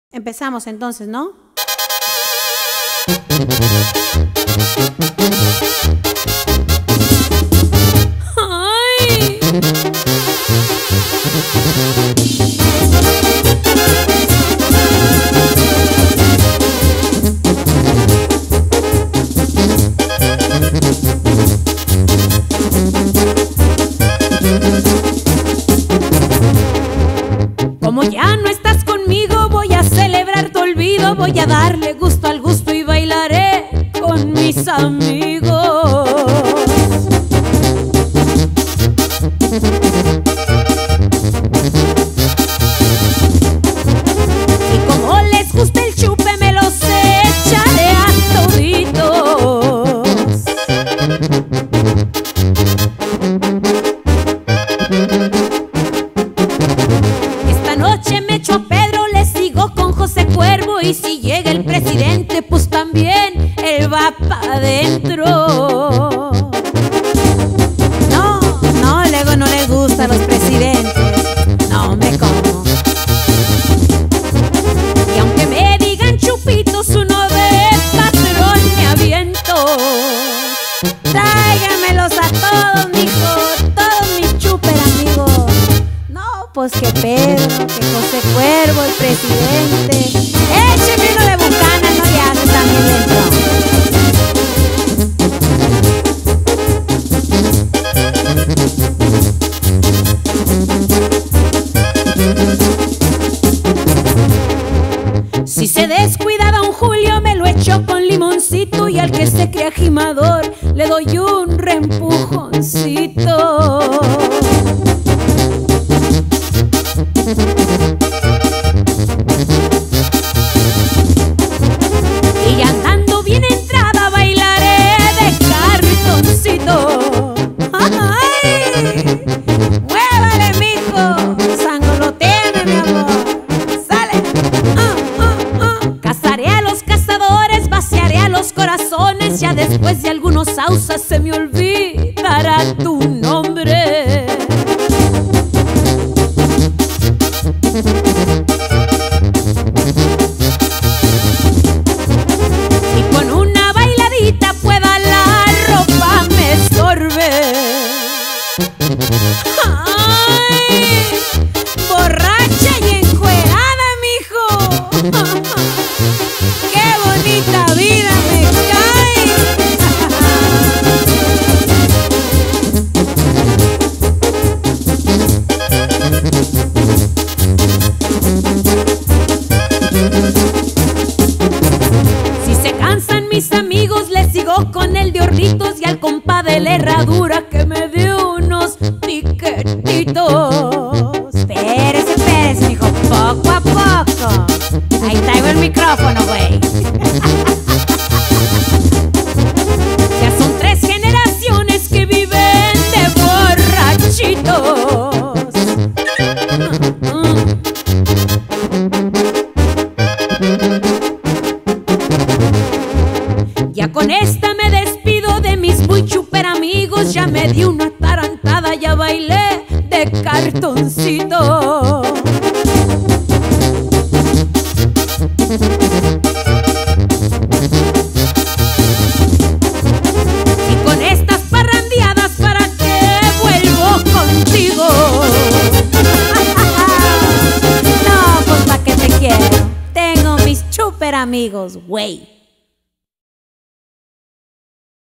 Empezamos entonces, ¿no? ¡Ay! Como ya no estás conmigo, voy a celebrar tu olvido. Voy a darle gusto al gusto y bailaré con mis amigos. Y como les gusta el chupe, me los echaré a toditos. Esta noche me echo a Pedro, le sigo con José Cuervo, y si llega el presidente, pues también él va pa' adentro. No, luego no les gustan los presidentes. No me como. Y aunque me digan chupitos, uno de patrón me aviento. Tráiganmelos a todos, mijo, todos mis chuper amigos. No, pues que Pedro, que José Cuervo, el presidente. Écheme uno de Bucana, no ya, que también le entró. Si se descuida don Julio, me lo echo con limoncito, y al que se crea gimador le doy un reempujoncito. Y andando bien entrada, bailaré de cartoncito. ¡Ay! ¡Muévale, mijo! ¡Sangoloteame, mi amor! ¡Sale! Cazaré a los cazadores, vaciaré a los corazones. Ya después de algunos sausas se me olvidará tu nombre. Y con una bailadita pueda la ropa me sorbe. ¡Ay! Borracha y encuerada, mijo. ¡Qué bonita vida me cae! Si se cansan mis amigos, les sigo con el de Hornitos, y al compa de la herradura que me dio unos piquetitos. Espérese, mijo, poco a poco. Ahí traigo el micrófono, güey. Ya son 3 generaciones que viven de borrachitos. Ya con esta me despido de mis muy chuper amigos. Ya me di una tarantada, ya bailé de cartoncito. Y con estas parrandeadas, ¿para qué vuelvo contigo? No, pues pa' que te quiero. Tengo mis chuper amigos, güey.